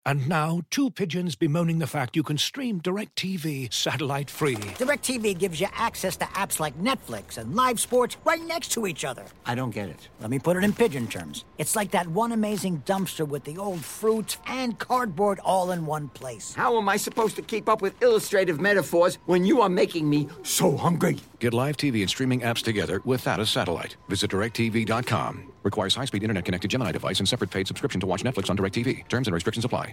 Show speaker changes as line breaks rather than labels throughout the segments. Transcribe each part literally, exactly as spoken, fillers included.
And now, two pigeons bemoaning the fact you can stream DirecTV satellite-free.
DirecTV gives you access to apps like Netflix and live sports right next to each other.
I don't get it.
Let me put it in pigeon terms. It's like that one amazing dumpster with the old fruits and cardboard all in one place.
How am I supposed to keep up with illustrative metaphors when you are making me so hungry?
Get live T V and streaming apps together without a satellite. Visit direct T V dot com. Requires high-speed internet-connected Gemini device and separate paid subscription to watch Netflix on DirecTV. Terms and restrictions apply.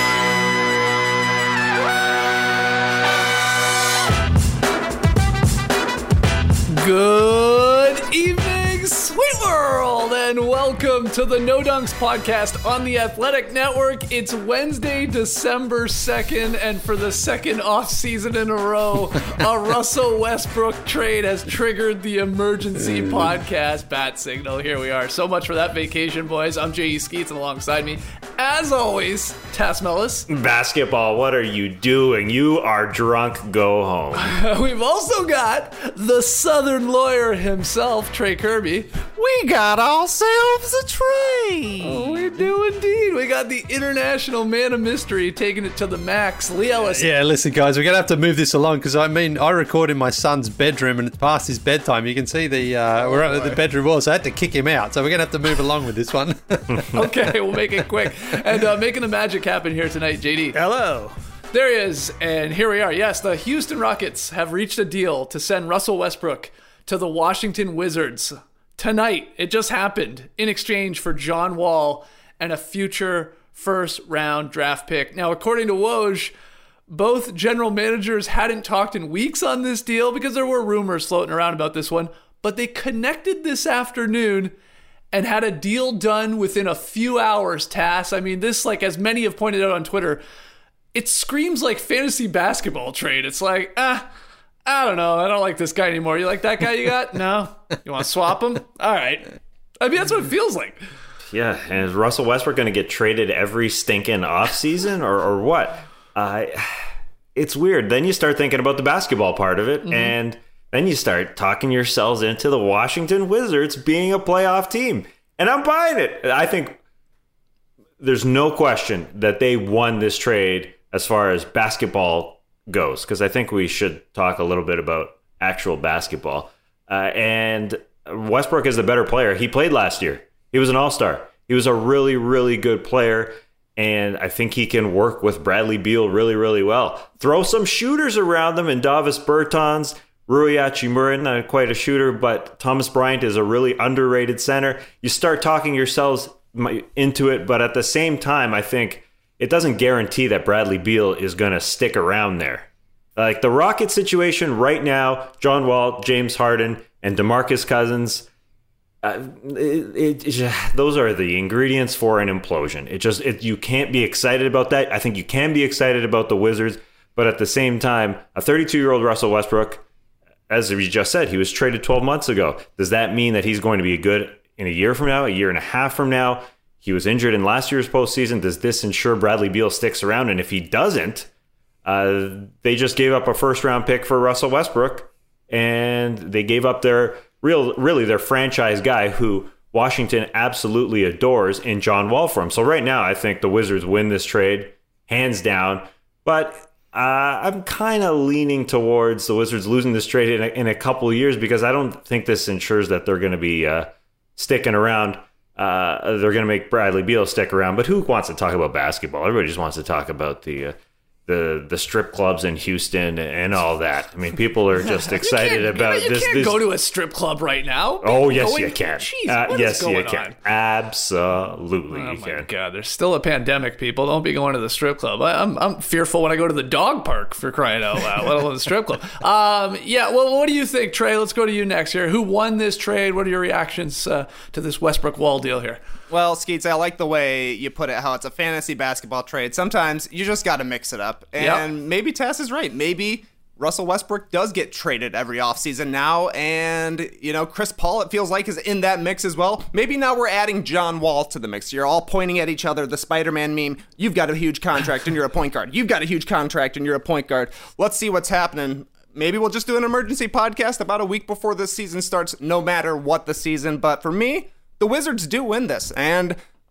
Good evening, sweet world, and welcome to the No Dunks podcast on the Athletic Network. It's Wednesday, December second, and for the second off-season in a row, a Russell Westbrook trade has triggered the emergency podcast bat signal. Here we are. So much for that vacation, boys. I'm J E. Skeets, and alongside me, as always, Tass Mellis.
Basketball, what are you doing? You are drunk. Go home.
We've also got the Southern lawyer himself, Trey Kirby.
We got ourselves a trade.
Oh, we do indeed. We got the international man of mystery taking it to the max, Lee Ellis.
Yeah, listen, guys, we're going to have to move this along because, I mean, I record in my son's bedroom and it's past his bedtime. You can see the uh, we're at the bedroom wall, so I had to kick him out. So we're going to have to move along with this one.
Okay, we'll make it quick. And uh, making the magic happen here tonight, J D.
Hello.
There he is, and here we are. Yes, the Houston Rockets have reached a deal to send Russell Westbrook to the Washington Wizards tonight. It just happened in exchange for John Wall and a future first round draft pick. Now, according to Woj, both general managers hadn't talked in weeks on this deal because there were rumors floating around about this one, but they connected this afternoon and had a deal done within a few hours, Tass. I mean, this, like, as many have pointed out on Twitter, it screams like fantasy basketball trade. It's like, ah, I don't know. I don't like this guy anymore. You like that guy you got? No? You want to swap him? All right. I mean, that's what it feels like.
Yeah, and is Russell Westbrook going to get traded every stinking offseason or, or what? Uh, it's weird. Then you start thinking about the basketball part of it, mm-hmm. and then you start talking yourselves into the Washington Wizards being a playoff team. And I'm buying it. I think there's no question that they won this trade as far as basketball goes, because I think we should talk a little bit about actual basketball. Uh, and Westbrook is the better player. He played last year. He was an all-star. He was a really, really good player, and I think he can work with Bradley Beal really, really well. Throw some shooters around them, and Davis Bertans, Rui Hachimura, not quite a shooter, but Thomas Bryant is a really underrated center. You start talking yourselves into it, but at the same time, I think it doesn't guarantee that Bradley Beal is going to stick around there. Like the Rocket situation right now, John Wall, James Harden, and DeMarcus Cousins, uh, it, it, it, those are the ingredients for an implosion. It just it, you can't be excited about that. I think you can be excited about the Wizards, but at the same time, a thirty-two-year-old Russell Westbrook, as we just said, he was traded twelve months ago. Does that mean that he's going to be good in a year from now, a year and a half from now? He was injured in last year's postseason. Does this ensure Bradley Beal sticks around? And if he doesn't, uh, they just gave up a first-round pick for Russell Westbrook, and they gave up their real, really their franchise guy who Washington absolutely adores in John Wall for him. So right now, I think the Wizards win this trade, hands down. But uh, I'm kind of leaning towards the Wizards losing this trade in a, in a couple of years because I don't think this ensures that they're going to be uh, sticking around. Uh, they're going to make Bradley Beal stick around, but who wants to talk about basketball? Everybody just wants to talk about the uh, the the strip clubs in Houston and all that. I mean, people are just excited about
you
this.
You can't
this...
go to a strip club right now.
Oh, yes,
going...
you can.
Jeez,
uh, yes, you can.
On?
Absolutely,
oh
you
my
can.
God, there's still a pandemic. People don't be going to the strip club. I, I'm I'm fearful when I go to the dog park, for crying out loud, let alone the strip club. Um, yeah. Well, what do you think, Trey? Let's go to you next here. Who won this trade? What are your reactions uh, to this Westbrook Wall deal here?
Well, Skeets, I like the way you put it, how it's a fantasy basketball trade. Sometimes you just got to mix it up. And yep. maybe Tass is right. Maybe Russell Westbrook does get traded every offseason now. And, you know, Chris Paul, it feels like, is in that mix as well. Maybe now we're adding John Wall to the mix. You're all pointing at each other. The Spider-Man meme, you've got a huge contract and you're a point guard. You've got a huge contract and you're a point guard. Let's see what's happening. Maybe we'll just do an emergency podcast about a week before the season starts, no matter what the season. But for me, the Wizards do win this, and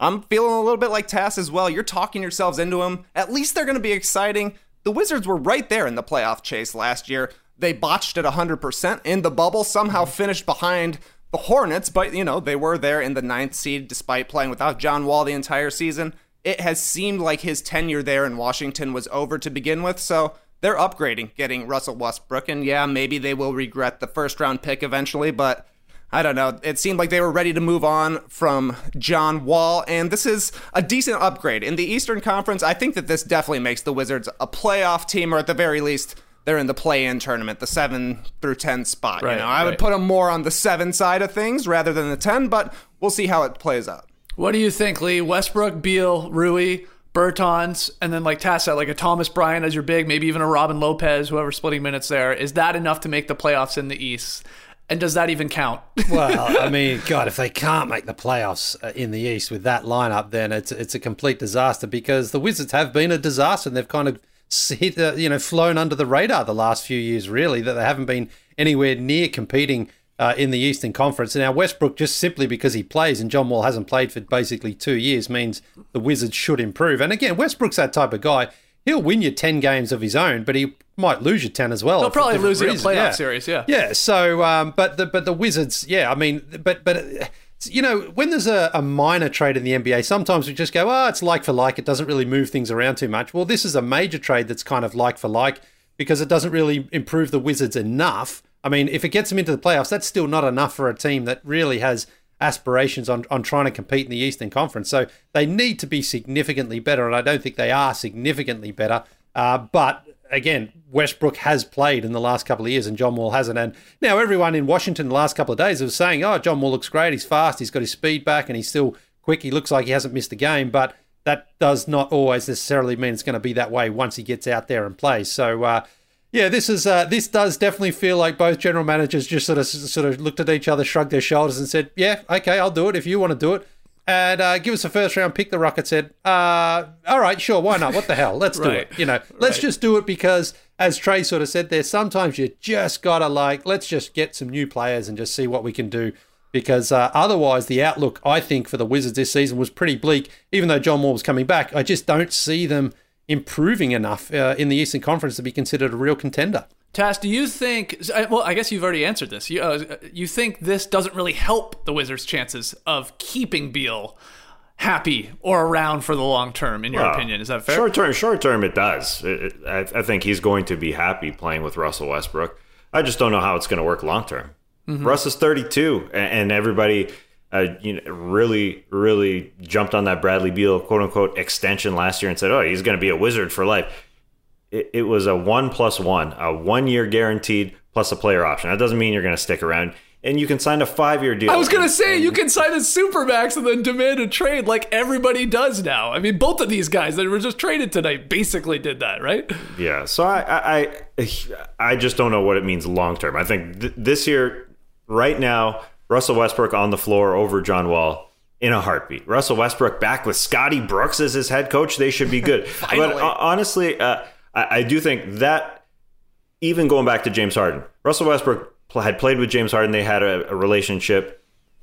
I'm feeling a little bit like Tass as well. You're talking yourselves into them. At least they're going to be exciting. The Wizards were right there in the playoff chase last year. They botched it one hundred percent in the bubble, somehow finished behind the Hornets, but, you know, they were there in the ninth seed despite playing without John Wall the entire season. It has seemed like his tenure there in Washington was over to begin with, so they're upgrading, getting Russell Westbrook, and yeah, maybe they will regret the first-round pick eventually, but I don't know. It seemed like they were ready to move on from John Wall, and this is a decent upgrade. In the Eastern Conference, I think that this definitely makes the Wizards a playoff team, or at the very least, they're in the play-in tournament, the seven through ten spot.
Right,
you know, I
right.
would put them more on the seven side of things rather than the ten, but we'll see how it plays out.
What do you think, Lee? Westbrook, Beal, Rui, Bertans, and then like Tass said, like a Thomas Bryant as your big, maybe even a Robin Lopez, whoever's splitting minutes there. Is that enough to make the playoffs in the East? And does that even count?
Well, I mean, God, if they can't make the playoffs in the East with that lineup, then it's it's a complete disaster, because the Wizards have been a disaster, and they've kind of hit, uh, you know, flown under the radar the last few years, really, that they haven't been anywhere near competing uh, in the Eastern Conference. Now, Westbrook, just simply because he plays and John Wall hasn't played for basically two years, means the Wizards should improve. And again, Westbrook's that type of guy. He'll win you ten games of his own, but he might lose you ten as well.
He'll probably lose you in a playoff
yeah.
series, yeah.
Yeah, so, um, but the but the Wizards, yeah, I mean, but, but you know, when there's a, a minor trade in the N B A, sometimes we just go, oh, it's like for like, it doesn't really move things around too much. Well, this is a major trade that's kind of like for like, because it doesn't really improve the Wizards enough. I mean, if it gets them into the playoffs, that's still not enough for a team that really has aspirations on, on trying to compete in the Eastern Conference. So they need to be significantly better, and I don't think they are significantly better. Uh, but again, Westbrook has played in the last couple of years and John Wall hasn't. And now everyone in Washington the last couple of days was saying, oh, John Wall looks great, he's fast, he's got his speed back, and he's still quick, he looks like he hasn't missed a game. But that does not always necessarily mean it's going to be that way once he gets out there and plays. So, uh, yeah, this is uh, this does definitely feel like both general managers just sort of sort of looked at each other, shrugged their shoulders, and said, "Yeah, okay, I'll do it if you want to do it, and uh, give us a first round pick." The Rockets said, uh, "All right, sure, why not? What the hell? Let's do
Right.
it. You know, let's
Right.
just do it because, as Trey sort of said there, sometimes you just gotta like, let's just get some new players and just see what we can do." Because uh, otherwise, the outlook, I think, for the Wizards this season was pretty bleak. Even though John Wall was coming back, I just don't see them improving enough uh, in the Eastern Conference to be considered a real contender.
Tass, do you think, well, I guess you've already answered this. You, uh, you think this doesn't really help the Wizards' chances of keeping Beal happy or around for the long term, in your
Well,
opinion? Is that fair?
Short term, short term, it does. It, it, I, I think he's going to be happy playing with Russell Westbrook. I just don't know how it's going to work long term. Mm-hmm. Russ is thirty-two, and, and everybody uh, you know, really, really jumped on that Bradley Beal quote unquote extension last year and said, "Oh, he's going to be a Wizard for life." It, it was a one plus one, a one year guaranteed plus a player option. That doesn't mean you're going to stick around. And you can sign a five-year deal.
I was going to say, you can sign a supermax and then demand a trade like everybody does now. I mean, both of these guys that were just traded tonight basically did that, right?
Yeah, so I I, I just don't know what it means long-term. I think th- this year, right now, Russell Westbrook on the floor over John Wall in a heartbeat. Russell Westbrook back with Scotty Brooks as his head coach. They should be good. But uh, honestly, uh, I, I do think that even going back to James Harden, Russell Westbrook had played with James Harden. They had a, a relationship.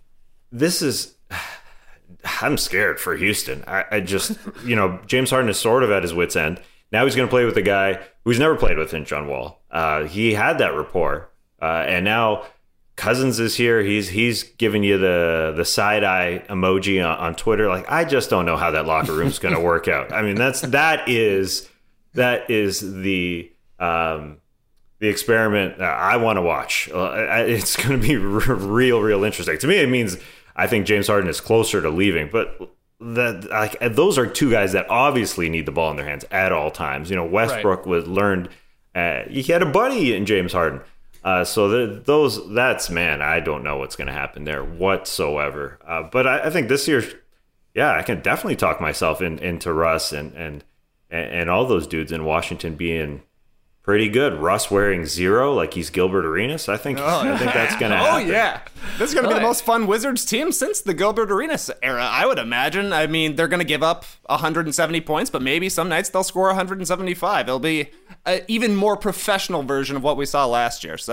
This is, I'm scared for Houston. I, I just, you know, James Harden is sort of at his wit's end. Now he's going to play with a guy who's never played with him, John Wall. Uh, he had that rapport. Uh, and now Cousins is here. He's he's giving you the the side eye emoji on, on Twitter. Like, I just don't know how that locker room's going to work out. I mean, that's that is that is the um, the experiment I want to watch. Uh, it's going to be r- real, real interesting. To me, it means I think James Harden is closer to leaving, but that like those are two guys that obviously need the ball in their hands at all times. You know, Westbrook right. was learned. Uh, he had a buddy in James Harden. Uh, so the, those, that's, man, I don't know what's going to happen there whatsoever. Uh, but I, I think this year, yeah, I can definitely talk myself in, into Russ and, and, and all those dudes in Washington being pretty good. Russ wearing zero like he's Gilbert Arenas. I think, oh, I think that's going to happen.
Oh, yeah. This is going to be the most fun Wizards team since the Gilbert Arenas era, I would imagine. I mean, they're going to give up one hundred seventy points, but maybe some nights they'll score one hundred seventy-five. It'll be an even more professional version of what we saw last year. So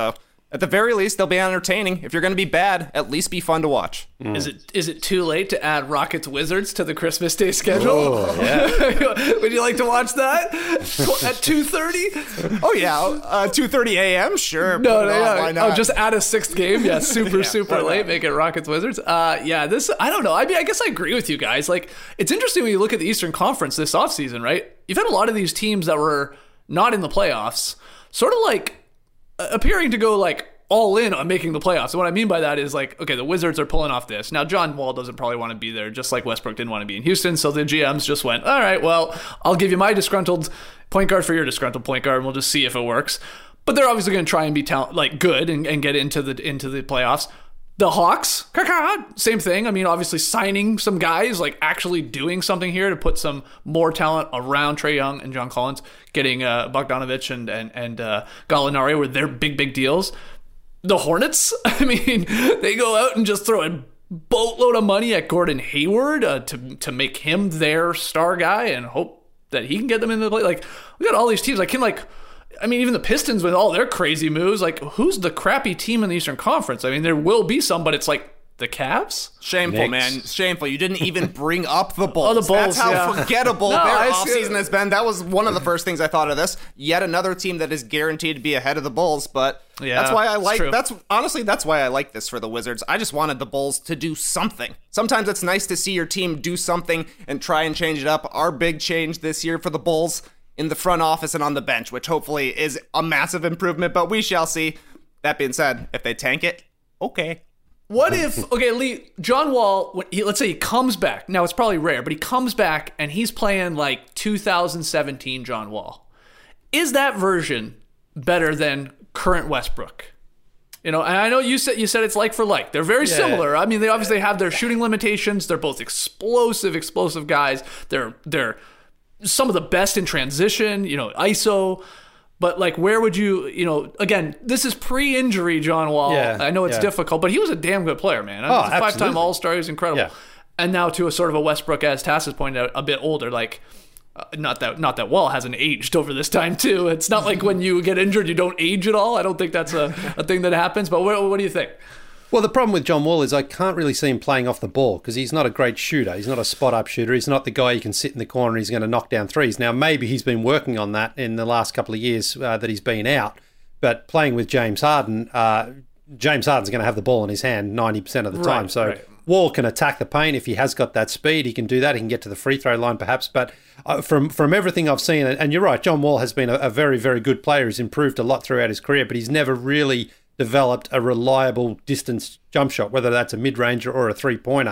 At the very least, they'll be entertaining. If you're going to be bad, at least be fun to watch.
Mm. Is it is it too late to add Rockets Wizards to the Christmas Day schedule?
Oh, yeah.
Would you like to watch that at two thirty?
Oh yeah, uh, two thirty a.m. Sure.
No,
put
no,
it on,
yeah.
why not?
Oh, just add a sixth game. Yeah, super,
Yeah,
super
why
late.
not?
Make it Rockets Wizards. Uh, yeah, this I don't know. I mean, I guess I agree with you guys. Like, it's interesting when you look at the Eastern Conference this offseason, right? You've had a lot of these teams that were not in the playoffs, sort of like uh, appearing to go like all in on making the playoffs. And what I mean by that is like, okay, the Wizards are pulling off this. Now, John Wall doesn't probably want to be there, just like Westbrook didn't want to be in Houston. So the G Ms just went, all right, well, I'll give you my disgruntled point guard for your disgruntled point guard, and we'll just see if it works. But they're obviously going to try and be talent, like good and, and get into the into the playoffs. The Hawks, same thing. I mean, obviously signing some guys, like actually doing something here to put some more talent around Trae Young and John Collins, getting uh, Bogdanovich and and and uh, Gallinari were their big big deals. The Hornets, I mean, they go out and just throw a boatload of money at Gordon Hayward uh, to to make him their star guy and hope that he can get them into the play. Like, we got all these teams. I can like. I mean, even the Pistons with all their crazy moves, like, who's the crappy team in the Eastern Conference? I mean, there will be some, but it's like the Cavs?
Shameful,
Knicks.
man. Shameful. You didn't even bring up the Bulls.
Oh, the Bulls,
That's how
yeah.
forgettable
No,
their
I see-
offseason has been. That was one of the first things I thought of this. Yet another team that is guaranteed to be ahead of the Bulls, but
Yeah,
that's why I
it's
like
true.
that's honestly that's why I like this for the Wizards. I just wanted the Bulls to do something. Sometimes it's nice to see your team do something and try and change it up. Our big change this year for the Bulls in the front office and on the bench, which hopefully is a massive improvement, but we shall see. That being said, if they tank it, okay.
What if, okay, Lee, John Wall, when he, let's say he comes back. Now, it's probably rare, but he comes back and he's playing like two thousand seventeen John Wall. Is that version better than current Westbrook? You know, and I know you said you said it's like for like. They're very
Yeah.
similar. I mean, they obviously have their shooting limitations. They're both explosive, explosive guys. They're they're some of the best in transition, you know, I S O. But, like, where would you, you know, again, this is pre-injury John Wall.
Yeah,
I know it's
yeah.
difficult, but he was a damn good player, man. I mean,
Oh,
he's a five-time
absolutely.
All-Star. He was incredible.
Yeah.
And now to a sort of a Westbrook, as Tass has pointed out, a bit older. Like, uh, not that not that Wall hasn't aged over this time, too. It's not like when you get injured, you don't age at all. I don't think that's a, a thing that happens. But what, what do you think?
Well, the problem with John Wall is I can't really see him playing off the ball because he's not a great shooter. He's not a spot-up shooter. He's not the guy you can sit in the corner and he's going to knock down threes. Now, maybe he's been working on that in the last couple of years uh, that he's been out. But playing with James Harden, uh, James Harden's going to have the ball in his hand ninety percent of the time.
Right,
so
right.
Wall can attack the paint. If he has got that speed, he can do that. He can get to the free throw line perhaps. But uh, from from everything I've seen, and you're right, John Wall has been a, a very, very good player. He's improved a lot throughout his career, but he's never really developed a reliable distance jump shot, whether that's a mid-ranger or a three-pointer.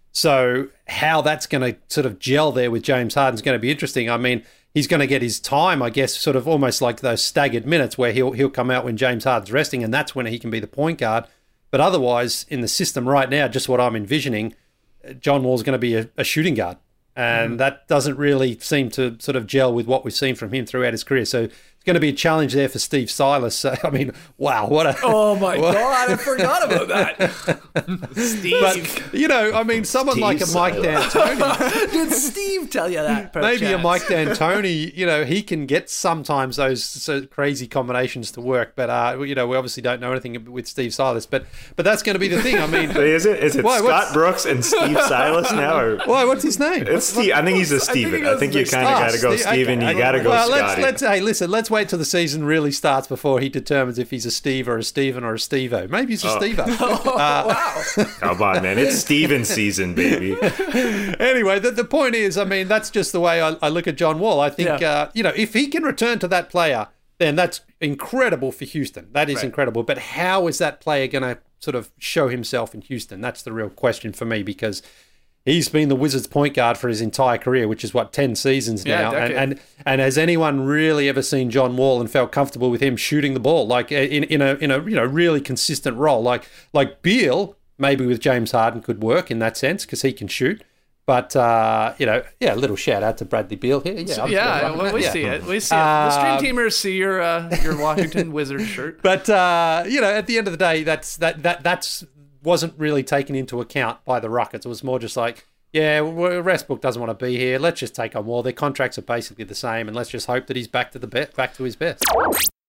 So how that's going to sort of gel there with James Harden is going to be interesting. I mean, he's going to get his time, I guess, sort of almost like those staggered minutes where he'll he'll come out when James Harden's resting, and that's when he can be the point guard. But otherwise, in the system right now, just what I'm envisioning, John Wall's going to be a, a shooting guard. And mm-hmm. that doesn't really seem to sort of gel with what we've seen from him throughout his career. So it's going to be a challenge there for Steve Silas. So, I mean, wow, what a...
Oh, my
what,
God, I forgot about that.
Steve.
But, you know, I mean, someone
Steve
like a Mike D'Antoni...
Did Steve tell you that?
Maybe a
perchance?
Mike D'Antoni, you know, he can get sometimes those so crazy combinations to work. But, uh, you know, we obviously don't know anything with Steve Silas. But but that's going to be the thing. I mean...
Wait, is it is it
Why,
Scott
what's-
Brooks and Steve Silas now? Or
Why, what's his name?
it's Steve. I think he's a Steven. I think you kind of
Ah,
got to go
Steve-
Steven.
okay.
You got to go
well,
Scotty.
let's, let's, hey, listen, let's wait till the season really starts before he determines if he's a Steve or a Steven or a Steve-O. Maybe he's a
Oh.
Steve-O.
Come on, man. It's Steven season, baby.
Anyway, the, the point is, I mean, that's just the way I, I look at John Wall. I think,
Yeah.
uh, you know, if he can return to that player, then that's incredible for Houston. That is
Right.
incredible. But how is that player going to sort of show himself in Houston? That's the real question for me, because he's been the Wizards' point guard for his entire career, which is, what, ten seasons
Yeah,
now. And,
decade.
and and has anyone really ever seen John Wall and felt comfortable with him shooting the ball, like in, in a in a you know really consistent role? Like like Beal, maybe with James Harden could work in that sense because he can shoot. But, uh, you know, yeah, a little shout out to Bradley Beal here. Yeah, I'm
Yeah,
sure I'm
we,
right.
we
Yeah.
see it. We see it. The stream
Um,
teamers see your uh, your Washington Wizards shirt.
But uh, you know, at the end of the day, that's that that that's wasn't really taken into account by the Rockets. It was more just like, yeah, well, Westbrook doesn't want to be here. Let's just take on Wall. Their contracts are basically the same, and let's just hope that he's back to the be- back to his best.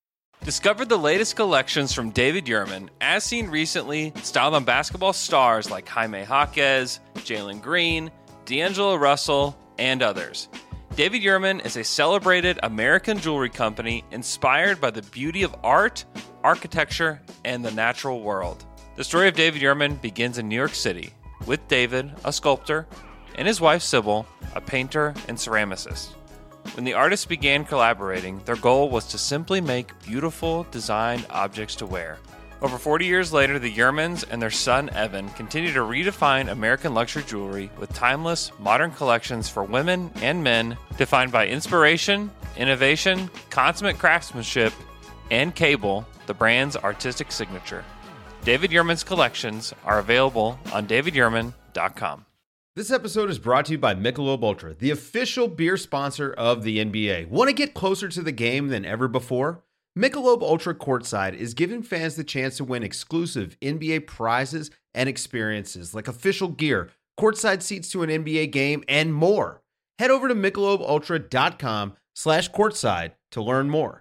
Discover the latest collections from David Yurman, as seen recently, styled on basketball stars like Jaime Jaquez, Jalen Green, D'Angelo Russell, and others. David Yurman is a celebrated American jewelry company inspired by the beauty of art, architecture, and the natural world. The story of David Yurman begins in New York City, with David, a sculptor, and his wife Sybil, a painter and ceramicist. When the artists began collaborating, their goal was to simply make beautiful, designed objects to wear. Over forty years later, the Yurmans and their son Evan continue to redefine American luxury jewelry with timeless, modern collections for women and men defined by inspiration, innovation, consummate craftsmanship, and Cable, the brand's artistic signature. David Yurman's collections are available on david yurman dot com.
This episode is brought to you by Michelob Ultra, the official beer sponsor of the N B A. Want to get closer to the game than ever before? Michelob Ultra Courtside is giving fans the chance to win exclusive N B A prizes and experiences like official gear, courtside seats to an N B A game, and more. Head over to michelob ultra dot com slash courtside to learn more.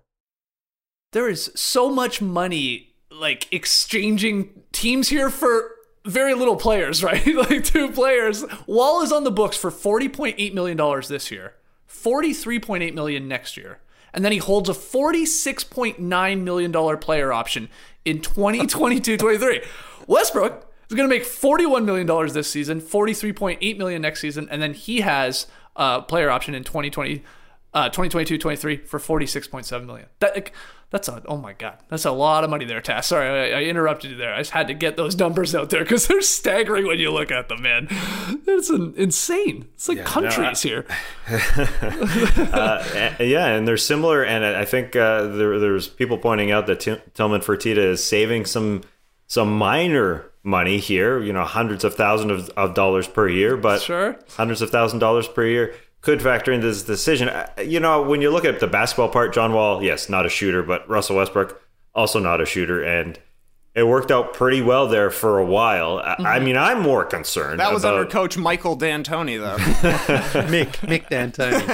There is so much money, like, exchanging teams here for very little players, right? Like two players. Wall is on the books for forty point eight million dollars this year, forty-three point eight million dollars next year. And then he holds a forty-six point nine million dollars player option in twenty twenty-two twenty-three. Westbrook is going to make forty-one million dollars this season, forty-three point eight million dollars next season, and then he has a player option in twenty twenty, uh, twenty twenty-two twenty-three for forty-six point seven million dollars. That, like, that's a, oh my God, that's a lot of money there, Tass. Sorry, I, I interrupted you there. I just had to get those numbers out there because they're staggering when you look at them, man. It's an, insane. It's like yeah, countries no, I,
here. uh, yeah, and they're similar, and I think uh, there, there's people pointing out that T- Tillman Fertitta is saving some some minor money here, you know, hundreds of thousands of, of dollars per year, but
sure.
hundreds of thousand dollars per year could factor into this decision. You know, when you look at the basketball part, John Wall, yes, not a shooter, but Russell Westbrook, also not a shooter. And it worked out pretty well there for a while. Mm-hmm. I mean, I'm more concerned.
That was
about...
under Coach Michael D'Antoni, though.
Mick, Mick D'Antoni.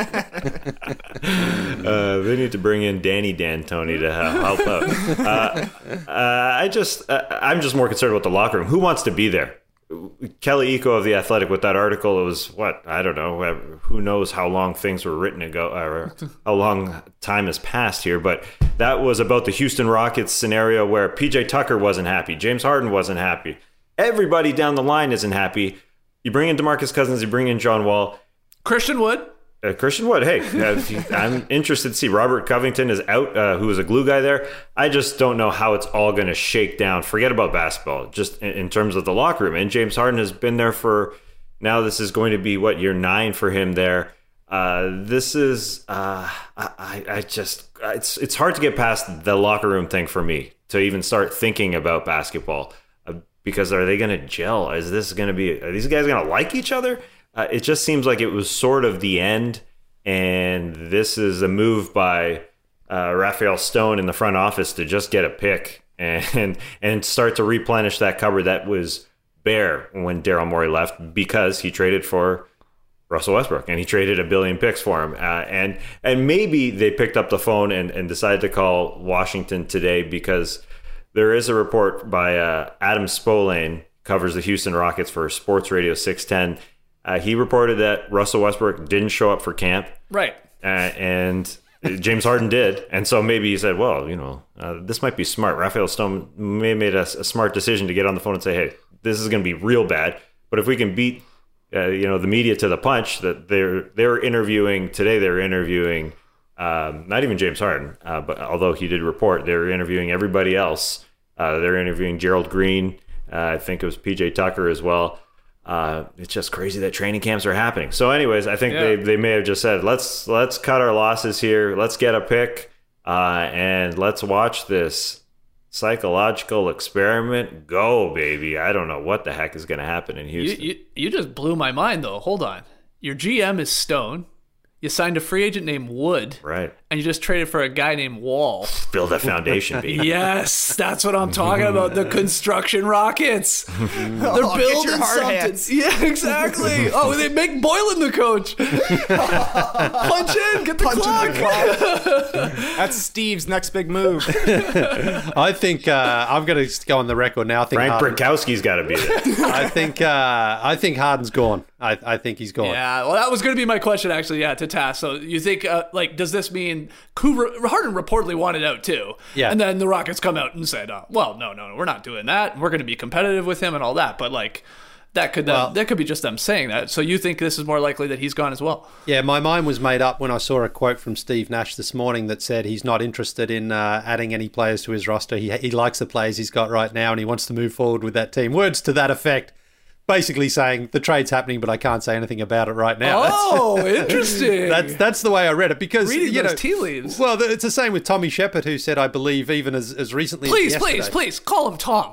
uh, they need to bring in Danny D'Antoni to help out. Uh, uh, I just, uh, I'm just more concerned about the locker room. Who wants to be there? Kelly Iko of The Athletic with that article, it was what, I don't know, who knows how long things were written ago, or how long time has passed here, but that was about the Houston Rockets scenario where P J Tucker wasn't happy, James Harden wasn't happy, everybody down the line isn't happy. You bring in DeMarcus Cousins, you bring in John Wall.
Christian Wood.
Uh, Christian Wood, hey, I'm interested to see. Robert Covington is out, uh, who was a glue guy there. I just don't know how it's all going to shake down. Forget about basketball, just in, in terms of the locker room. And James Harden has been there for, now this is going to be, what, year nine for him there. Uh, this is, uh, I, I just, it's it's hard to get past the locker room thing for me to even start thinking about basketball. Uh, because are they going to gel? Is this going to be, are these guys going to like each other? Uh, it just seems like it was sort of the end, and this is a move by uh, Raphael Stone in the front office to just get a pick and and start to replenish that cupboard that was bare when Daryl Morey left, because he traded for Russell Westbrook and he traded a billion picks for him. Uh, and and maybe they picked up the phone and, and decided to call Washington today, because there is a report by uh, Adam Spolane, covers the Houston Rockets for Sports Radio six ten. Uh, he reported that Russell Westbrook didn't show up for camp.
Right.
Uh, and James Harden did. And so maybe he said, well, you know, uh, this might be smart. Raphael Stone may have made a, a smart decision to get on the phone and say, hey, this is going to be real bad. But if we can beat, uh, you know, the media to the punch, that they're they're interviewing today, they're interviewing um, not even James Harden, uh, but although he did report, they're interviewing everybody else. Uh, they're interviewing Gerald Green. Uh, I think it was P J Tucker as well. Uh, it's just crazy that training camps are happening. So anyways, I think yeah. they, they may have just said, let's let's cut our losses here. Let's get a pick uh, and let's watch this psychological experiment go, baby. I don't know what the heck is going to happen in Houston.
You, you, you just blew my mind, though. Hold on. Your G M is Stone. You signed a free agent named Wood.
Right.
And you just traded for a guy named Wall.
Build a foundation, baby.
Yes, that's what I'm talking about. The construction Rockets. They're
Oh,
building
get your hard
something.
hats.
Yeah, exactly. Oh, they make Boylan the coach. Punch in, get the
Punch in
clock.
the clock. That's Steve's next big move.
I think uh, I'm going to go on the record now. I think
Frank
Harden,
Brinkowski's got to be there.
I think uh, I think Harden's gone. I, I think he's gone.
Yeah, well, that was going to be my question, actually, yeah, to Tass. So you think, uh, like, does this mean Kuzma, Harden reportedly wanted out, too?
Yeah.
And then the Rockets come out and said, uh, well, no, no, no, we're not doing that. We're going to be competitive with him and all that. But, like, that could
Well-
uh, that could be just them saying that. So you think this is more likely that he's gone as well?
Yeah, my mind was made up when I saw a quote from Steve Nash this morning that said he's not interested in uh, adding any players to his roster. He he likes the players he's got right now and he wants to move forward with that team. Words to that effect. Basically saying the trade's happening, but I can't say anything about it right now.
Oh, interesting.
That's that's the way I read it because
Reading
you
those
know
tea leaves.
Well, it's the same with Tommy Shepard, who said, I believe, even as, as recently
Please,
as
please,
yesterday,
please, call him Tom.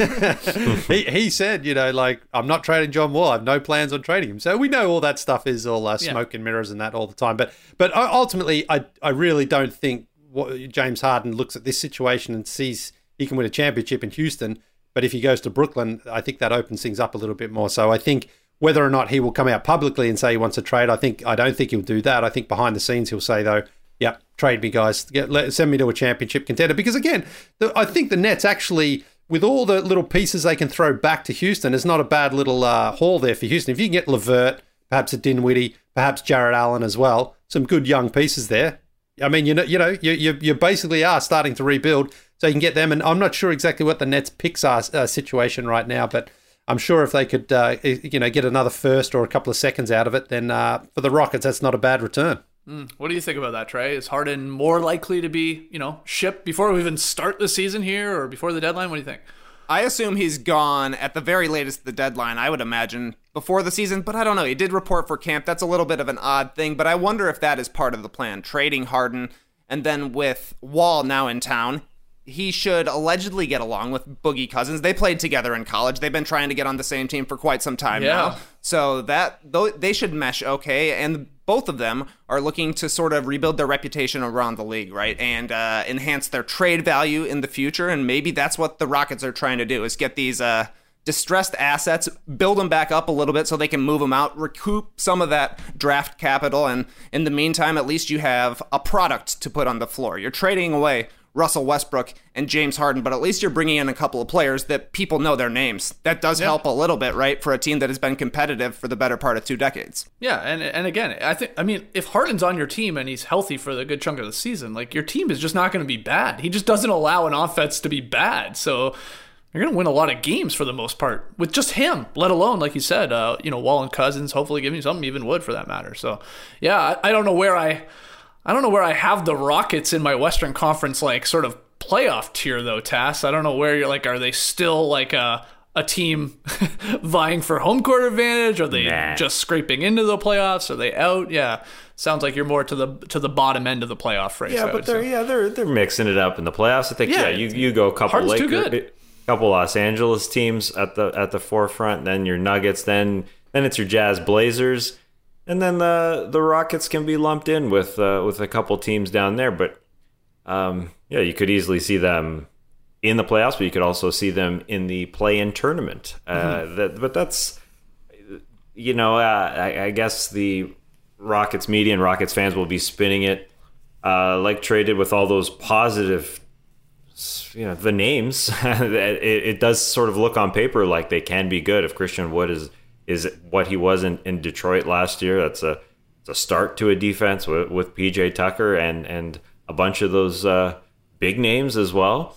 he he said, you know, like I'm not trading John Wall. I have no plans on trading him. So we know all that stuff is all uh, smoke
Yeah.
and mirrors and that all the time. But but ultimately, I I really don't think what, James Harden looks at this situation and sees he can win a championship in Houston. But if he goes to Brooklyn, I think that opens things up a little bit more. So I think whether or not he will come out publicly and say he wants a trade, I think I don't think he'll do that. I think behind the scenes he'll say though, "Yep, trade me, guys. Get, let, send me to a championship contender." Because again, the, I think the Nets actually, with all the little pieces they can throw back to Houston, is not a bad little uh, haul there for Houston. If you can get LeVert, perhaps a Dinwiddie, perhaps Jarrett Allen as well, some good young pieces there. I mean, you know, you know, you you, you basically are starting to rebuild. So you can get them, and I'm not sure exactly what the Nets picks are uh, situation right now, but I'm sure if they could, uh, you know, get another first or a couple of seconds out of it, then uh, for the Rockets, that's not a bad return.
Mm, what do you think about that, Trey? Is Harden more likely to be, you know, shipped before we even start the season here or before the deadline? What do you think?
I assume he's gone at the very latest the deadline, I would imagine, before the season, but I don't know. He did report for camp. That's a little bit of an odd thing, but I wonder if that is part of the plan, trading Harden, and then with Wall now in town, he should allegedly get along with Boogie Cousins. They played together in college. They've been trying to get on the same team for quite some time
Yeah.
now. So that they should mesh okay. And both of them are looking to sort of rebuild their reputation around the league, right? And uh, enhance their trade value in the future. And maybe that's what the Rockets are trying to do, is get these uh, distressed assets, build them back up a little bit so they can move them out, recoup some of that draft capital. And in the meantime, at least you have a product to put on the floor. You're trading away Russell Westbrook and James Harden, but at least you're bringing in a couple of players that people know their names. That does
Yeah.
help a little bit, right, for a team that has been competitive for the better part of two decades.
Yeah, and and again, I think I mean, if Harden's on your team and he's healthy for the good chunk of the season, like your team is just not going to be bad. He just doesn't allow an offense to be bad. So you're going to win a lot of games for the most part with just him, let alone, like you said, uh, you know, Wall and Cousins, hopefully giving you something, even Wood for that matter. So, yeah, I, I don't know where I... I don't know where I have the Rockets in my Western Conference, like, sort of playoff tier, though, Tass. I don't know where you're, like, are they still, like, a, a team vying for home court advantage? Are they
Nah.
just scraping into the playoffs? Are they out? Yeah. Sounds like you're more to the to the bottom end of the playoff race.
Yeah,
I
but
would
they're
say.
yeah they're they're mixing it up in the playoffs. I think
Yeah,
yeah, you, you go a couple
Harden's too
Lakers,
good.
couple Los Angeles teams at the at the forefront, then your Nuggets, then then it's your Jazz, Blazers, and then the the Rockets can be lumped in with uh, with a couple teams down there. But um, yeah, you could easily see them in the playoffs, but you could also see them in the play-in tournament. Uh,
Mm-hmm.
that, but that's you know uh, I, I guess the Rockets media and Rockets fans will be spinning it uh, like Trey did with all those positive, you know, the names. it, it does sort of look on paper like they can be good. If Christian Wood is is what he was in, in Detroit last year, that's a it's a start to a defense with, with P J Tucker and and a bunch of those uh, big names as well.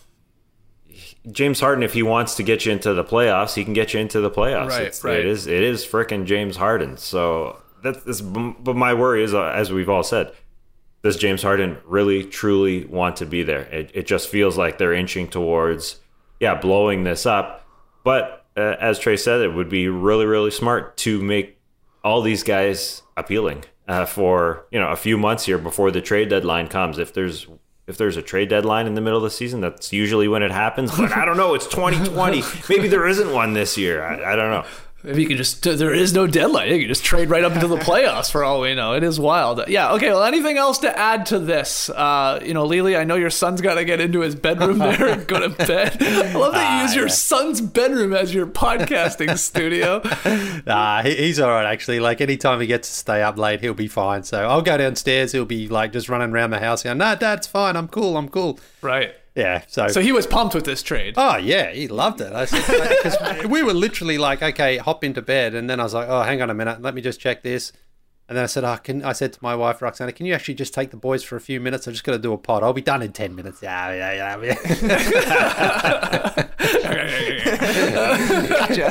James Harden, if he wants to get you into the playoffs, he can get you into the playoffs.
Right,
it's,
right.
It is it is frickin' James Harden. So that's, that's but my worry is, uh, as we've all said, does James Harden really truly want to be there? It, it just feels like they're inching towards, yeah, blowing this up. But uh, as Trey said, it would be really, really smart to make all these guys appealing uh, for, you know, a few months here before the trade deadline comes. If there's if there's a trade deadline in the middle of the season, that's usually when it happens. But I don't know. It's twenty twenty. Maybe there isn't one this year. I, I don't know.
Maybe you could just, there is no deadline. You can just trade right up into the playoffs for all we know. It is wild. Yeah, okay, well, anything else to add to this? Uh, you know, Lily, I know your son's got to get into his bedroom there and go to bed. I love that you use
Ah,
your
yeah.
son's bedroom as your podcasting studio.
Nah, he, he's all right, actually. Like, anytime he gets to stay up late, he'll be fine. So I'll go downstairs. He'll be, like, just running around the house going, no, Dad, it's fine. I'm cool. I'm cool.
Right.
Yeah, so...
So he was pumped with this trade.
Oh, yeah, he loved it. I said, because we were literally like, okay, hop into bed. And then I was like, oh, hang on a minute. Let me just check this. And then I said, oh, can, I said to my wife, Roxana, can you actually just take the boys for a few minutes? I'm just going to do a pod. I'll be done in ten minutes. Yeah, yeah, yeah.
Gotcha.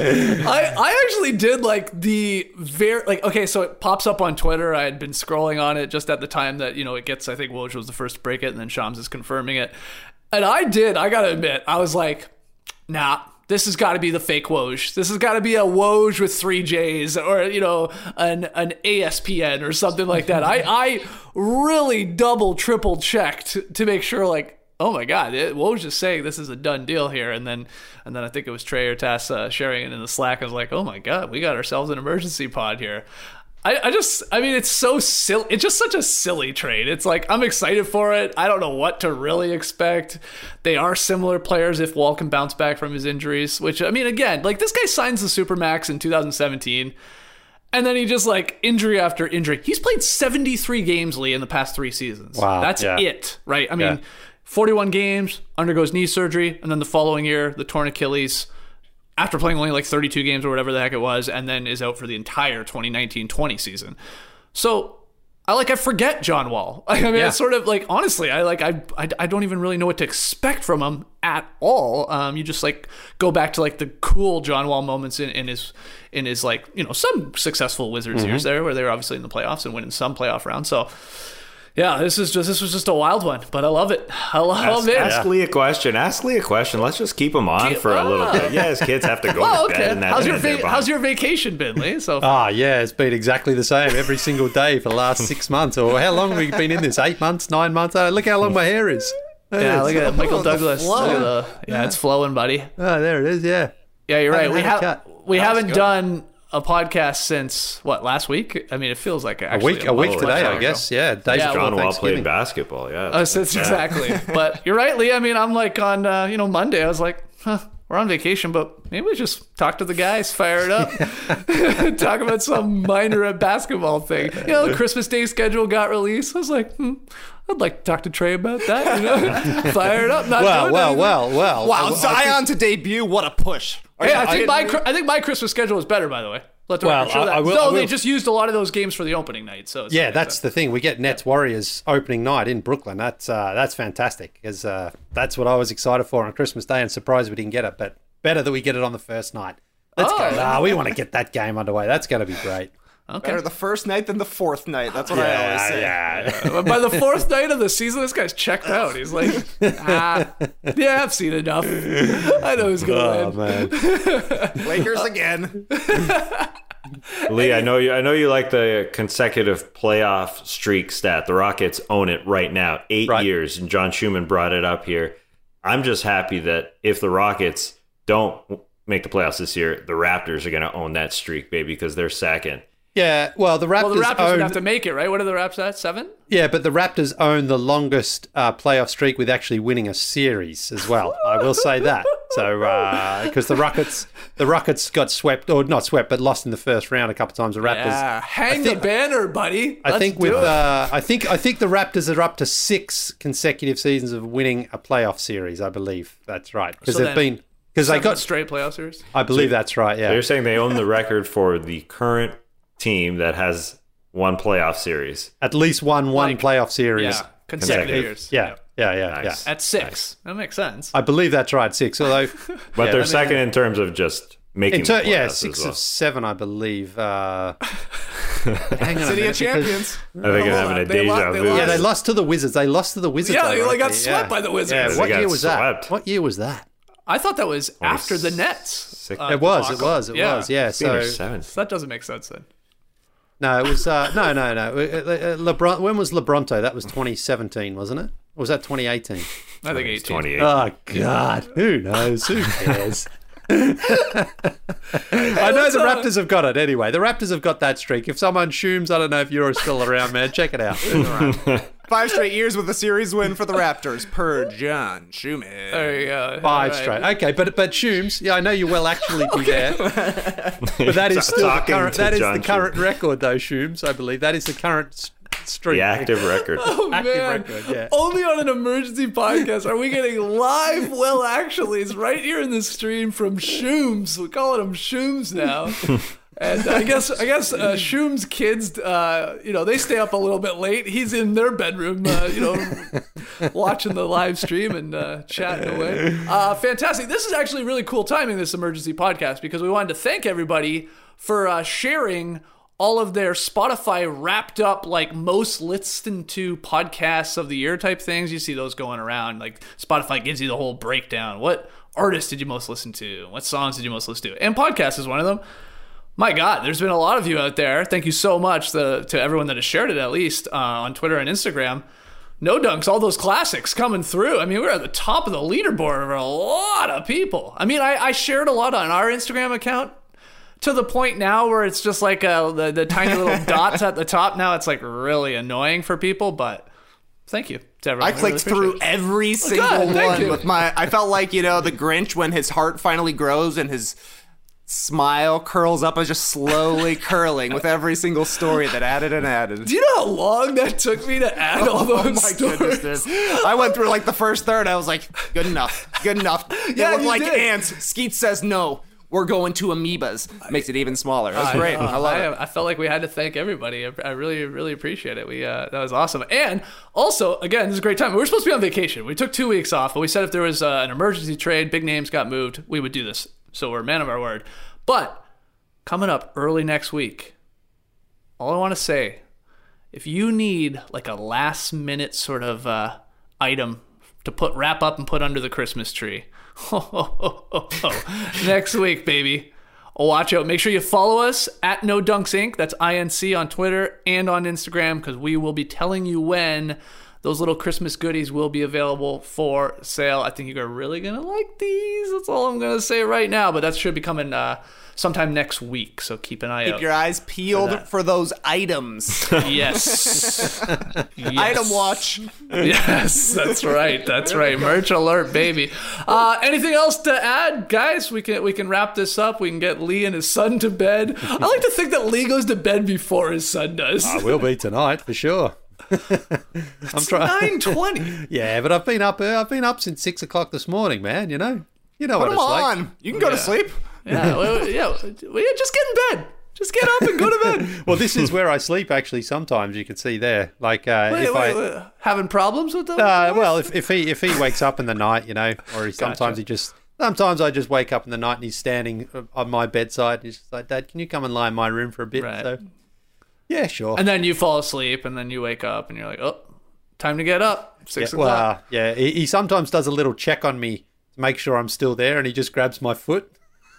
I, I actually did like the very, like, okay, so it pops up on Twitter. I had been scrolling on it just at the time that, you know, it gets, I think Woj was the first to break it, and then Shams is confirming it. And I did, I got to admit, I was like, nah. This has got to be the fake Woj. This has got to be a Woj with three J's, or, you know, an an E S P N or something like that. I, I really double, triple checked to make sure, like, oh my God, it, Woj is saying this is a done deal here. And then and then I think it was Trey or Tass uh, sharing it in the Slack. I was like, oh my God, we got ourselves an emergency pod here. I, I just, I mean, it's so silly. It's just such a silly trade. It's like, I'm excited for it. I don't know what to really expect. They are similar players if Wall can bounce back from his injuries, which, I mean, again, like, this guy signs the Supermax in two thousand seventeen, and then he just, like, injury after injury. He's played seventy-three games, Lee, in the past three seasons.
Wow.
That's
yeah.
it, right? I mean,
Yeah.
forty-one games, undergoes knee surgery, and then the following year, the torn Achilles, after playing only like thirty-two games or whatever the heck it was, and then is out for the entire twenty nineteen twenty season. So I like I forget John Wall. I mean,
Yeah.
it's sort of like, honestly, I like I, I I don't even really know what to expect from him at all. Um, you just like go back to like the cool John Wall moments in, in his in his like, you know, some successful Wizards
Mm-hmm.
years there where they were obviously in the playoffs and winning some playoff rounds. So yeah, this is just this was just a wild one, but I love it. I love
Ask,
it.
ask Lee a question. Ask Lee a question. Let's just keep him on for a little bit. Yeah, his kids have to go
Well,
to bed.
okay.
And that
How's your
and they're
va-
behind.
how's your vacation been, Lee? So
Ah, yeah, it's been exactly the same every single day for the last six months. Or how long have we been in this? Eight months, nine months? Oh, look how long my hair is.
yeah, look at Michael Douglas.
flow.
Look at the, yeah, it's flowing, buddy.
Oh, there it is, yeah.
Yeah, you're right.
Haven't
We
had a
have
cut.
we
That was
haven't
good.
done a podcast since what, last week? I mean, it feels like
A
actually
week, a week
month
today,
ago.
I guess. Yeah, days
Yeah,
before
John Wall
Thanksgiving.
played basketball, yeah.
Uh, so it's exactly. But you're right, Lee. I mean, I'm like on uh, you know Monday. I was like, huh, we're on vacation, but maybe we just talk to the guys, fire it up, talk about some minor basketball thing. You know, Christmas Day schedule got released. I was like, hmm, I'd like to talk to Trey about that. You know, fire it up. Not
Well,
doing
well,
anything.
well, well.
Wow,
I- I
Zion to debut, what a push. Are
Hey,
you
I think
kidding
my
me?
Cri- I think my Christmas schedule is better. By the way, let the
Well,
record show
I-
that.
I will-
no,
I
they
will-
just used a lot of those games for the opening night. So it's
Yeah,
like
that's
that.
the thing. We get Nets Warriors opening night in Brooklyn. That's uh, that's fantastic because uh, that's what I was excited for on Christmas Day, and surprised we didn't get it. But better that we get it on the first night. Let's
Oh.
go. Ah, we want to get that game underway. That's going to be great.
okay.
Better the first night than the fourth night. That's what I always say.
yeah.
But by the fourth night of the season, this guy's checked out. He's like, ah, yeah, I've seen enough. I know who's gonna
Oh
win.
man.
Lakers again.
Lee, I know you. I know you like the consecutive playoff streak stat. The Rockets own it right now, eight
Right.
years, and John Schumann brought it up here. I'm just happy that if the Rockets don't make the playoffs this year, the Raptors are going to own that streak, baby, because they're second.
Yeah. Well, the Raptors
Well, the Raptors
own.
would have to make it, right? What are the Raps at? Seven?
Yeah, but the Raptors own the longest uh, playoff streak with actually winning a series as well. I will say that. So because the Rockets, the Rockets got swept or not swept, but lost in the first round a couple of times. The Raptors.
Yeah, hang
think-
the banner, buddy.
I
Let's
think
do
with
it.
uh, I think I think the Raptors are up to six consecutive seasons of winning a playoff series. I believe that's right because
So
they've
then
been because they
Seven
got.
straight playoff series.
I believe that's right. Yeah.
They're saying they own the record for the current team that has one playoff series.
At least one one
Like,
playoff series.
Yeah, consecutive
Consecutive.
years.
Yeah. Yeah. Yeah.
Nice.
Yeah.
At six. That makes sense.
I believe that's right. Six. Although.
But
Yeah,
they're
that
second in terms of just making
In ter-
the
yeah,
playoffs
six
as well.
of seven, I believe. Uh, hang on a
City
minute,
of
because-
Champions.
I think I'm
Hold
having
on,
a
they
deja
lost- they
vu.
lost.
Yeah, they lost to the Wizards. They lost to the Wizards.
Yeah,
though,
they
right?
got swept by the Wizards.
Yeah,
They
what
got
year was that?
swept.
What year was that?
I thought that was after the Nets.
Six-
uh,
It was. It
debacle.
was. It was. Yeah.
Seen her
So
seven.
So that doesn't make sense then.
no, it was. Uh, no, no, no. Uh, uh, LeBron. When was LeBronto? That was twenty seventeen, wasn't it? Or was that twenty eighteen?
I think
It's
eighteen.
twenty-eight.
Oh God, who knows? Who cares? I know the Raptors have got it anyway. The Raptors have got that streak. If someone Shooms, I don't know if you're still around, man. Check it out.
Five straight years with a series win for the Raptors per John Schumann.
There you go.
Five
Right.
straight. Okay, but but Shooms, yeah, I know you will actually be there. But that is still the
Talking
current,
to
that is
John
the current
Schumann.
record, though, Shooms, I believe. That is the current s- streak.
The active record.
Oh,
Active
man.
record, yeah.
Only on an emergency podcast are we getting live Well Actuallys right here in the stream from Shooms. We're calling them Shooms now. And I guess I guess uh, Shooms' kids, uh, you know, they stay up a little bit late. He's in their bedroom, uh, you know, watching the live stream and uh, chatting away. Uh, fantastic. This is actually really cool timing, this emergency podcast, because we wanted to thank everybody for uh, sharing all of their Spotify wrapped up, like, most listened to podcasts of the year type things. You see those going around. Like, Spotify gives you the whole breakdown. What artist did you most listen to? What songs did you most listen to? And podcast is one of them. My God, there's been a lot of you out there. Thank you so much the, to everyone that has shared it, at least uh, on Twitter and Instagram. No Dunks, all those classics coming through. I mean, we're at the top of the leaderboard for a lot of people. I mean, I, I shared a lot on our Instagram account to the point now where it's just like uh, the, the tiny little dots at the top. Now it's like really annoying for people, but thank you to everyone.
I clicked through every single
God, thank
one
you.
with my. I felt like, you know, the Grinch when his heart finally grows and his smile curls up. I was just slowly curling with every single story that added and added.
Do you know how long that took me to add all those
Oh my
stories?
goodness, dude. I went through like the first third. I was like, good enough, good enough. They
Yeah,
look
you
like
did.
ants. Skeet says no. We're going to amoebas. Makes it even smaller. That's
I
great.
know.
I love
I,
it.
I felt like we had to thank everybody. I, I really, really appreciate it. We uh, that was awesome. And also, again, this is a great time. We were supposed to be on vacation. We took two weeks off, but we said if there was uh, an emergency trade, big names got moved, we would do this. So we're a man of our word. But coming up early next week, all I want to say, if you need like a last minute sort of uh, item to put wrap up and put under the Christmas tree, next week, baby. Watch out. Make sure you follow us at No Dunks Incorporated. That's I N C on Twitter and on Instagram, because we will be telling you when those little Christmas goodies will be available for sale. I think you're really going to like these. That's all I'm going to say right now, but that should be coming uh, sometime next week, so keep an eye
Keep
out.
your eyes peeled
for
for,
that.
those items.
Yes. Yes.
Item watch.
Yes, that's right. That's right. Merch alert, baby. Uh, anything else to add, guys? We can we can wrap this up. We can get Lee and his son to bed. I like to think that Lee goes to bed before his son does.
I will be tonight for sure. I'm trying.
nine twenty.
Yeah, but I've been up. Uh, I've been up since six o'clock this morning, man. You know, you know
Put
what
them
it's
on.
like.
You can go
Yeah.
to sleep.
Yeah, well, yeah, well, yeah. Just get in bed. Just get up and go to bed.
Well, this is where I sleep. Actually, sometimes you can see there. Like uh,
Wait,
if
wait,
I.
wait. Having problems with them?
Uh, well, if, if he if he wakes up in the night, you know, or he, sometimes
Gotcha.
he just sometimes I just wake up in the night and he's standing on my bedside. And he's just like, Dad, can you come and lie in my room for a bit?
Right.
So, yeah, sure.
And then you fall asleep, and then you wake up, and you're like, oh, time to get up. Six
yeah,
o'clock.
well, yeah, he, he sometimes does a little check on me to make sure I'm still there, and he just grabs my foot.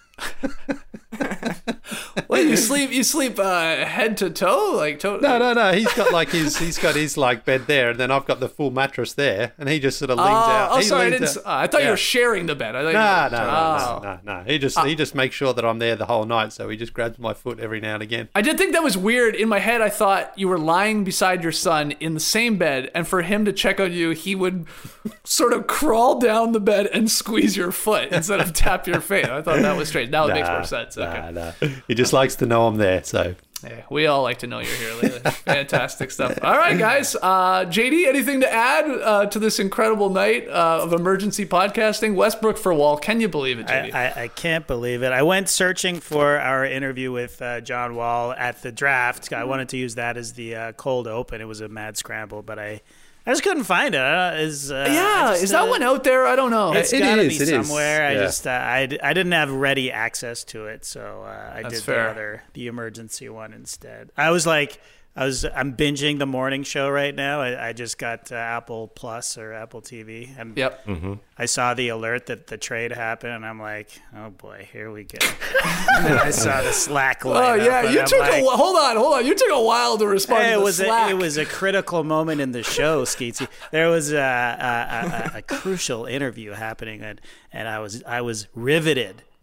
Wait, you sleep? You sleep uh, head to toe, like toe?
No, no, no. He's got like his he's got his like bed there, and then I've got the full mattress there, and he just sort of leans
Oh,
out.
oh
He
sorry, I
leans
didn't.
out.
s- uh, I thought you
Yeah.
were sharing the bed. I thought
No,
you
no,
were,
no,
oh.
no, no, no. He just he just makes sure that I'm there the whole night, so he just grabs my foot every now and again.
I did think that was weird. In my head, I thought you were lying beside your son in the same bed, and for him to check on you, he would sort of crawl down the bed and squeeze your foot instead of tap your face. I thought that was strange. Now it makes more sense. Okay.
Nah, nah. He just likes to know I'm there, so.
Yeah, we all like to know you're here lately. Fantastic stuff. All right, guys. Uh, J D, anything to add uh, to this incredible night uh, of emergency podcasting? Westbrook for Wall. Can you believe it, J D?
I, I, I can't believe it. I went searching for our interview with uh, John Wall at the draft. I wanted to use that as the uh, cold open. It was a mad scramble, but I, I just couldn't find it. Uh, is uh,
yeah,
I just,
is that
uh,
one out there? I don't know.
It's
It
got to
is,
be
it is.
somewhere. I
Yeah.
just uh, I, d- I didn't have ready access to it, so uh, I
That's
did
fair.
the other the emergency one instead. I was like. I was I'm binging the morning show right now. I, I just got uh, Apple Plus or Apple T V, and
Yep.
I saw the alert that the trade happened, and I'm like, oh boy, here we go. And then I saw the Slack line.
Oh yeah, you
I'm
took
like,
a wh- hold on, hold on. You took a while to respond
Hey,
to
it
the
was
Slack.
a, it was a critical moment in the show, Skeetsy. There was a, a, a, a crucial interview happening, and, and I was I was riveted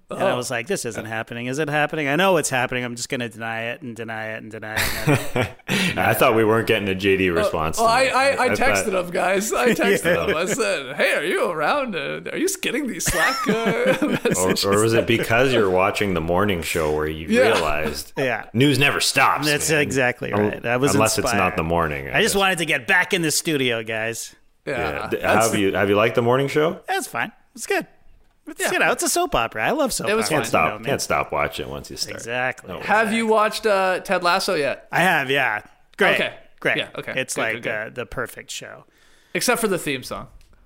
And I was like, this isn't happening. Is it happening? I know it's happening. I'm just going to deny it and deny it and deny it. And
I thought we weren't getting a J D response.
Uh, well, I, I, I
I
texted
thought-
him, guys. I texted
Yeah.
him. I said, hey, are you around? Uh, are you getting these Slack uh,
Or,
messages?
or was it because you're watching the morning show where you
Yeah.
realized
Yeah.
news never stops?
That's
man.
exactly
Un-
right. I was
Unless it's
inspired.
not the morning.
I just
guess.
wanted to get back in the studio, guys.
Yeah.
Yeah. D-
That's-
Have you have you liked the morning show?
That's fine. It's good. It's,
Yeah.
You know, it's a soap opera. I love soap
It was
operas.
fine.
Can't stop.
You know, man.
Can't stop watching once you start.
Exactly.
No.
Have you watched uh, Ted Lasso yet?
I have, yeah. Great.
Okay.
Great.
Yeah, okay.
It's
Good,
like
good, good.
Uh, the perfect show.
Except for the theme song.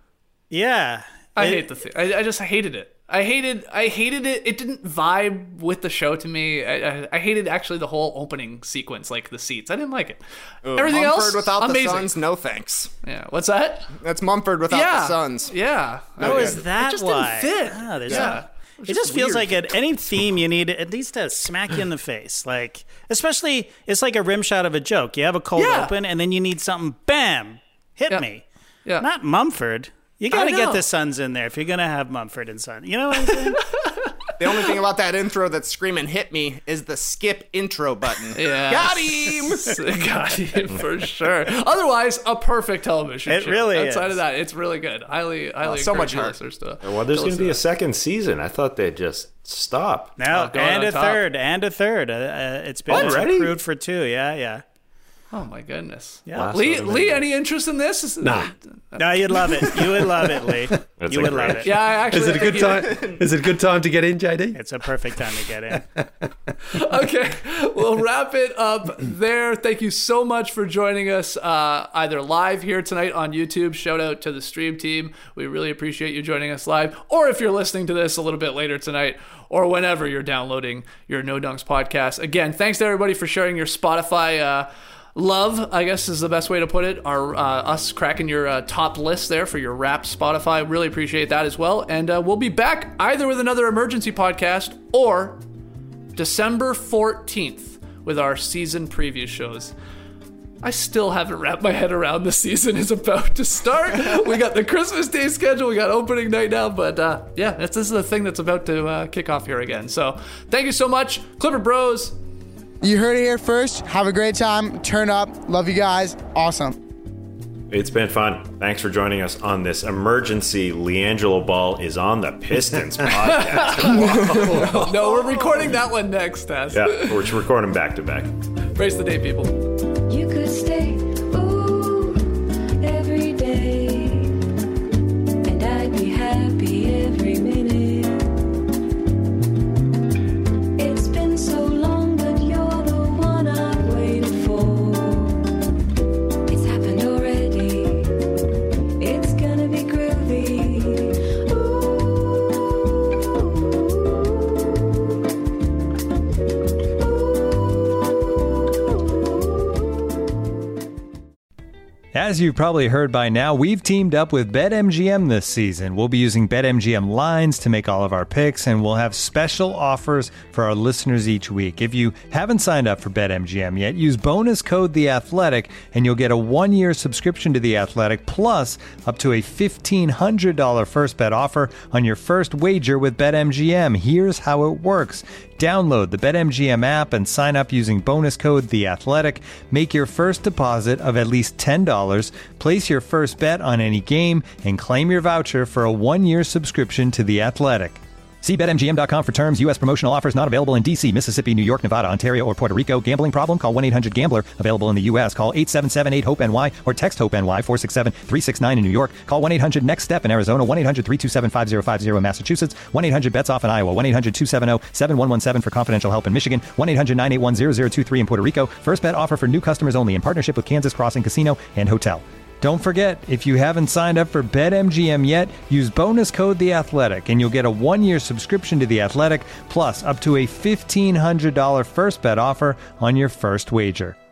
Yeah.
I
It-
hate the theme. I, I just hated it. I hated. I hated it. It didn't vibe with the show to me. I, I, I hated actually the whole opening sequence, like the seats. I didn't like it. Everything
Mumford
else,
without
amazing.
the Suns, no thanks.
Yeah. What's that?
That's Mumford without
yeah.
the Suns.
Yeah.
Oh,
Okay.
is that
It just
why?
didn't fit.
Ah, there's
Yeah.
a- It just feels
weird.
like at any theme you need at least to smack you in the face. Like, especially, it's like a rim shot of a joke. You have a cold
Yeah.
open, and then you need something, bam, hit
Yeah.
me.
Yeah.
Not Mumford. You got to
I
get
know.
the Suns in there if you're going to have Mumford and Son. You know what I'm saying?
The only thing about that intro that's screaming hit me is the skip intro button.
Yeah.
Got him!
Got him for sure. Otherwise, a perfect television
It
show.
really
Outside
is.
of that, it's really good. Highly, highly
so
encourage
much
you
heart.
listeners to.
Well, there's
to
going to
listen
be a
that.
second season. I thought they'd just stop.
No,
Oh, going
and
on
a
top.
third, and a third. Uh, uh, it's been it's
Already?
approved for two. Yeah, yeah.
Oh my goodness.
Yeah.
Lee,
Lasso
Lee,
Division.
any interest in this?
Nah.
No, you'd love it. You would love it, Lee.
That's
you
a
would
great
love it.
Yeah, I actually.
Is it a good
think
time? Is it a good time to get in, J D?
It's a perfect time to get in.
you- Okay, we'll wrap it up there. Thank you so much for joining us, uh, either live here tonight on YouTube. Shout out to the stream team. We really appreciate you joining us live. Or if you're listening to this a little bit later tonight, or whenever you're downloading your No Dunks podcast. Again, thanks to everybody for sharing your Spotify. Uh, Love, I guess, is the best way to put it. Our uh, us cracking your uh, top list there for your rap Spotify. Really appreciate that as well. And uh, we'll be back either with another emergency podcast or December fourteenth with our season preview shows. I still haven't wrapped my head around the season is about to start. We got the Christmas Day schedule. We got opening night now. But uh, yeah, this is the thing that's about to uh, kick off here again. So thank you so much, Clipper Bros.
You heard it here first. Have a great time. Turn up. Love you guys. Awesome.
It's been fun. Thanks for joining us on this emergency LiAngelo Ball is on the Pistons podcast.
No, we're recording that one next, Tess.
Yeah, we're just recording back to back.
Brace the day, people.
You could stay, ooh, every day, and I'd be happy every minute. It's been so long, but you're the one I've waited for. It's happened already. It's gonna be groovy.
As you've probably heard by now, we've teamed up with BetMGM this season. We'll be using BetMGM lines to make all of our picks, and we'll have special offers for our listeners each week. If you haven't signed up for BetMGM yet, use bonus code The Athletic, and you'll get a one-year subscription to The Athletic, plus up to a fifteen hundred dollars first bet offer on your first wager with BetMGM. Here's how it works. Download the BetMGM app and sign up using bonus code The Athletic. Make your first deposit of at least ten dollars, place your first bet on any game, and claim your voucher for a one-year subscription to The Athletic. See Bet M G M dot com for terms. U S promotional offers not available in D C, Mississippi, New York, Nevada, Ontario, or Puerto Rico. Gambling problem? Call one eight hundred gambler. Available in the U S. Call eight seven seven eight hope N Y or text HOPE-NY four six seven three six nine in New York. Call one eight hundred next step in Arizona. one eight hundred three two seven five zero five zero in Massachusetts. one eight hundred bets off in Iowa. one eight hundred two seven zero seven one one seven for confidential help in Michigan. one eight hundred nine eight one zero zero two three in Puerto Rico. First bet offer for new customers only in partnership with Kansas Crossing Casino and Hotel. Don't forget, if you haven't signed up for BetMGM yet, use bonus code The Athletic, and you'll get a one-year subscription to The Athletic, plus up to a fifteen hundred dollars first bet offer on your first wager.